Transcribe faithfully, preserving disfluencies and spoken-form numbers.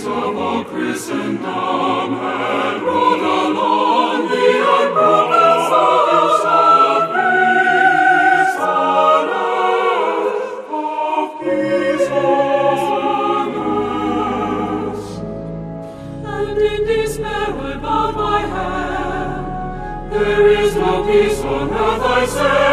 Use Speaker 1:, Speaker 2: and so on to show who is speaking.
Speaker 1: armies of all Christendom had rolled along the unbroken surface of peace on earth, of peace on earth. And in despair I bowed my head. There is no peace on earth, I say.